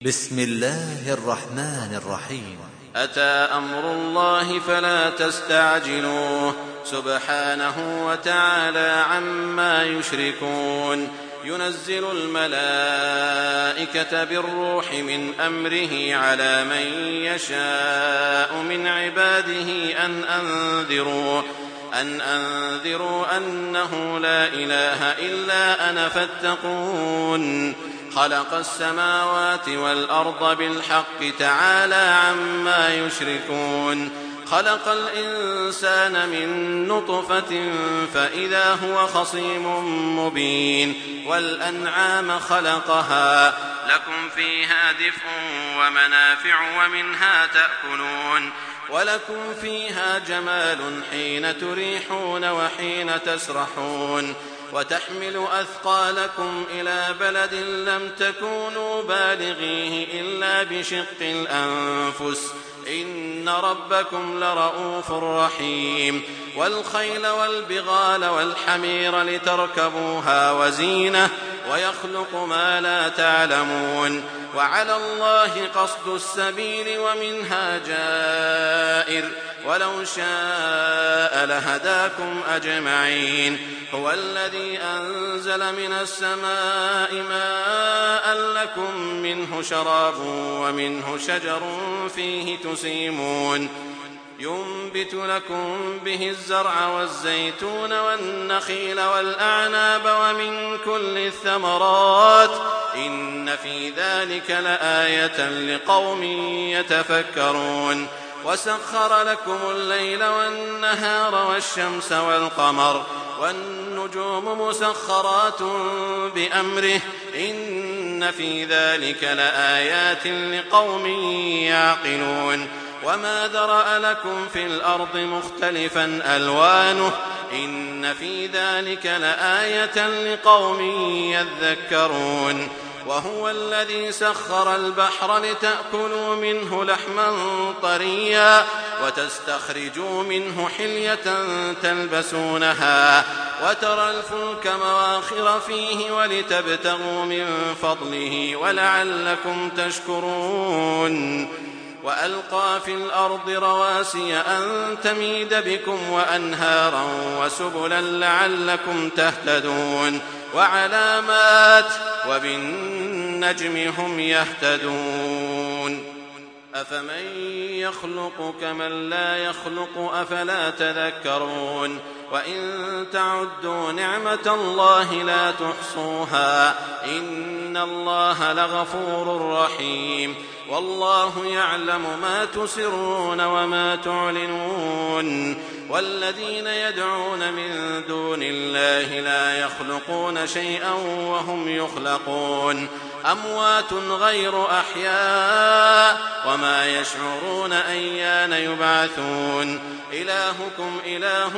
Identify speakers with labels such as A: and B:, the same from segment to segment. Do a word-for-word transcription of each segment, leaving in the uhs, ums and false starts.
A: بسم الله الرحمن الرحيم.
B: أتى أمر الله فلا تستعجلوه سبحانه وتعالى عما يشركون. ينزل الملائكة بالروح من أمره على من يشاء من عباده أن أنذروا أن أنذروا أنه لا إله إلا أنا فاتقون. خلق السماوات والأرض بالحق تعالى عما يشركون. خلق الإنسان من نطفة فإذا هو خصيم مبين. والأنعام خلقها لكم فيها دفء ومنافع ومنها تأكلون. ولكم فيها جمال حين تريحون وحين تسرحون. وتحمل أثقالكم إلى بلد لم تكونوا بالغيه إلا بشق الأنفس إن ربكم لرؤوف رحيم. والخيل والبغال والحمير لتركبوها وزينة ويخلق ما لا تعلمون. وعلى الله قصد السبيل ومنها جائر ولو شاء لهداكم أجمعين. هو الذي أنزل من السماء ماء لكم منه شراب ومنه شجر فيه تسيمون. ينبت لكم به الزرع والزيتون والنخيل والأعناب ومن كل الثمرات إن في ذلك لآية لقوم يتفكرون. وسخر لكم الليل والنهار والشمس والقمر والنجوم مسخرات بأمره إن في ذلك لآيات لقوم يعقلون. وما ذرأ لكم في الأرض مختلفا ألوانه إن في ذلك لآية لقوم يذكرون. وهو الذي سخر البحر لتأكلوا منه لحما طريا وتستخرجوا منه حلية تلبسونها وترى الفلك مواخر فيه ولتبتغوا من فضله ولعلكم تشكرون. وألقى في الأرض رواسي أن تميد بكم وأنهارا وسبلا لعلكم تهتدون. وعلامات وبالنجم هم يهتدون. أفمن يخلق كمن لا يخلق أفلا تذكرون. وإن تعدوا نعمة الله لا تحصوها إن الله لغفور رحيم. والله يعلم ما تسرون وما تعلنون. والذين يدعون من دون الله لا يخلقون شيئا وهم يخلقون. أموات غير أحياء وما يشعرون أيان يبعثون. إلهكم إله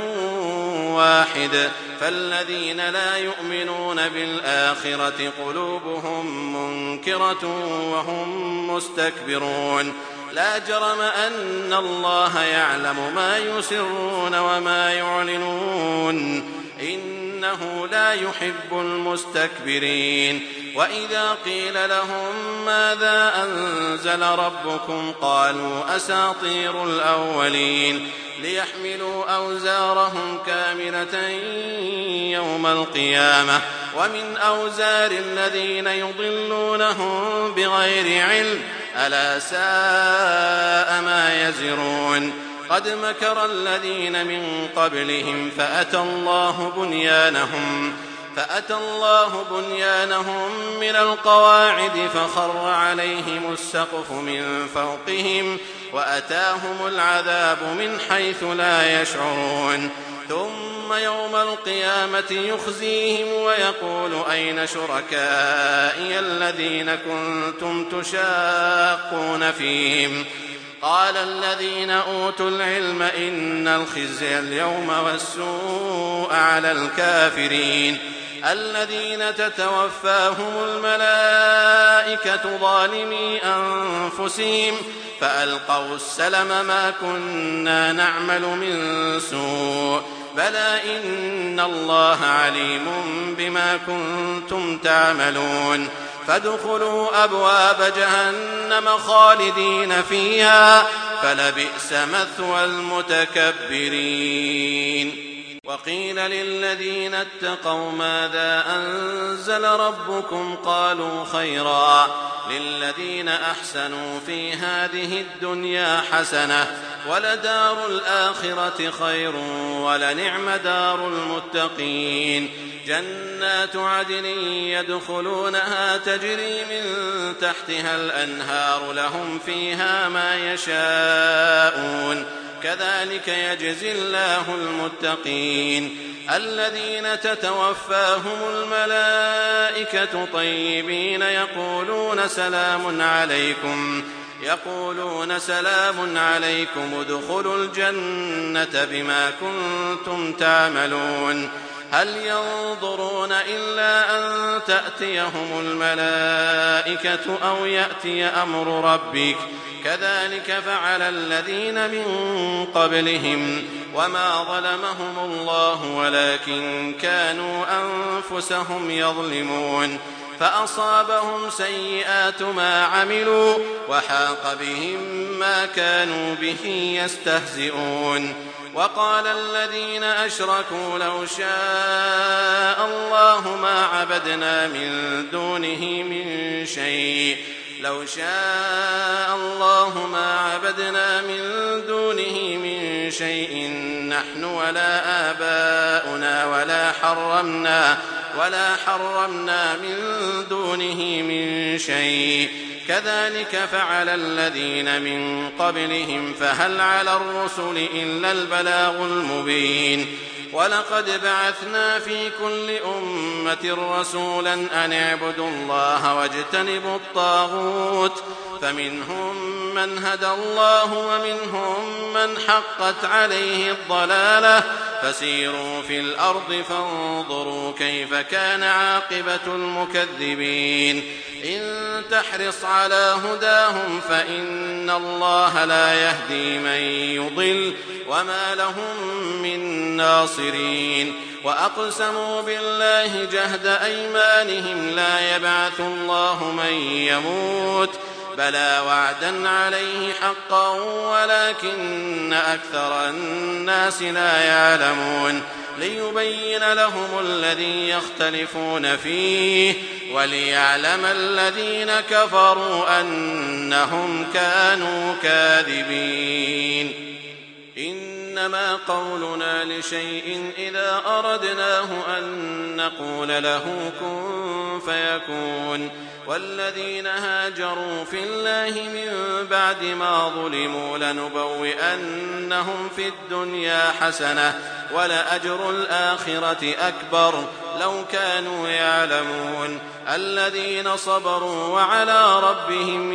B: واحد فالذين لا يؤمنون بالآخرة قلوبهم منكرة وهم مستكبرون. لا جرم أن الله يعلم ما يسرون وما يعلنون إنه لا يحب المستكبرين. وإذا قيل لهم ماذا أنزل ربكم قالوا أساطير الأولين ليحملوا أوزارهم كاملة يوم القيامة ومن أوزار الذين يضلونهم بغير علم ألا ساء ما يزرون. قد مكر الذين من قبلهم فأتى الله بنيانهم فأتى الله بنيانهم من القواعد فخر عليهم السقف من فوقهم وأتاهم العذاب من حيث لا يشعرون. ثم يوم القيامة يخزيهم ويقول أين شركائي الذين كنتم تشاقون فيهم قال الذين أوتوا العلم إن الخزي اليوم والسوء على الكافرين الذين تتوفاهم الملائكة ظالمي أنفسهم فألقوا السلم ما كنا نعمل من سوء بلى إن الله عليم بما كنتم تعملون. فادخلوا أبواب جهنم خالدين فيها فلبئس مثوى المتكبرين. وقيل للذين اتقوا ماذا أنزل ربكم قالوا خيرا للذين أحسنوا في هذه الدنيا حسنة ولدار الآخرة خير ولنعم دار المتقين. جنات عدن يدخلونها تجري من تحتها الأنهار لهم فيها ما يشاءون كذلك يجزي الله المتقين. الذين تتوفاهم الملائكة طيبين يقولون سلام عليكم يقولون سلام عليكم ادخلوا الجنة بما كنتم تعملون. هل ينظرون إلا أن تأتيهم الملائكة أو يأتي أمر ربك كذلك فعل الذين من قبلهم وما ظلمهم الله ولكن كانوا أنفسهم يظلمون. فأصابهم سيئات ما عملوا وحاق بهم ما كانوا به يستهزئون. وقال الذين أشركوا لو شاء الله ما عبدنا من دونه من شيء لو شاء الله ما عبدنا من دونه من شيء نحن ولا آباؤنا ولا حرمنا ولا حرمنا من دونه من شيء كذلك فعل الذين من قبلهم فهل على الرسل إلا البلاغ المبين. ولقد بعثنا في كل أمة رسولا أن اعبدوا الله واجتنبوا الطاغوت فمنهم من هدى الله ومنهم من حقت عليه الضلالة فسيروا في الأرض فانظروا كيف كان عاقبة المكذبين. إن تحرص على هداهم فإن الله لا يهدي من يضل وما لهم من ناصرين. وأقسموا بالله جهد أيمانهم لا يبعث الله من يموت بلى وعدا عليه حقا ولكن أكثر الناس لا يعلمون. ليبين لهم الذي يختلفون فيه وليعلم الذين كفروا أنهم كانوا كاذبين. إنما قولنا لشيء إذا أردناه أن نقول له كن فيكون. والذين هاجروا في الله من بعد ما ظلموا لنبوئنهم في الدنيا حسنة ولأجر الآخرة أكبر لو كانوا يعلمون. الذين صبروا وعلى ربهم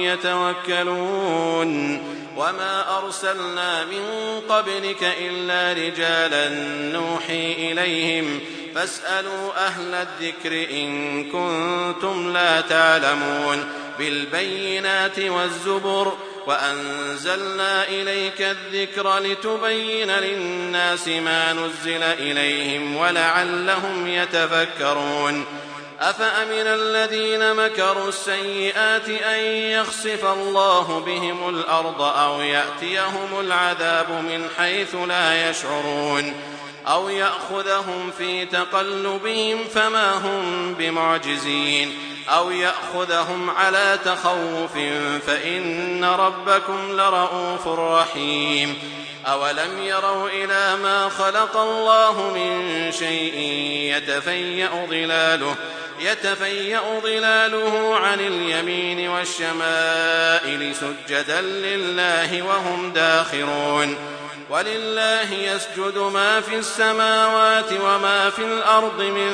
B: يتوكلون. وما أرسلنا من قبلك إلا رجالا نوحي إليهم فاسألوا أهل الذكر إن كنتم لا تعلمون. بالبينات والزبر وأنزلنا إليك الذكر لتبين للناس ما نزل إليهم ولعلهم يتفكرون. أفأمن الذين مكروا السيئات أن يخسف الله بهم الأرض أو يأتيهم العذاب من حيث لا يشعرون أو يأخذهم في تقلبهم فما هم بمعجزين أو يأخذهم على تخوف فإن ربكم لرؤوف رحيم. أولم يروا إلى ما خلق الله من شيء يتفيأ ظلاله يتفيأ ظلاله عن اليمين والشمائل سجدا لله وهم داخرون. ولله يسجد ما في السماوات وما في الأرض من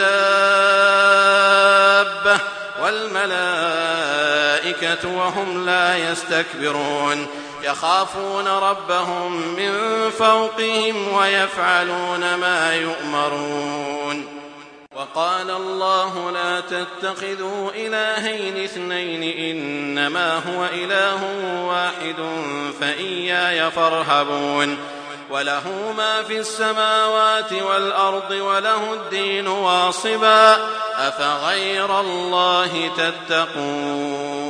B: دابة والملائكة وهم لا يستكبرون. يخافون ربهم من فوقهم ويفعلون ما يؤمرون. وقال الله لا تتخذوا إلهين اثنين إنما هو إله واحد فإياي فارهبون. وله ما في السماوات والأرض وله الدين واصبا أفغير الله تتقون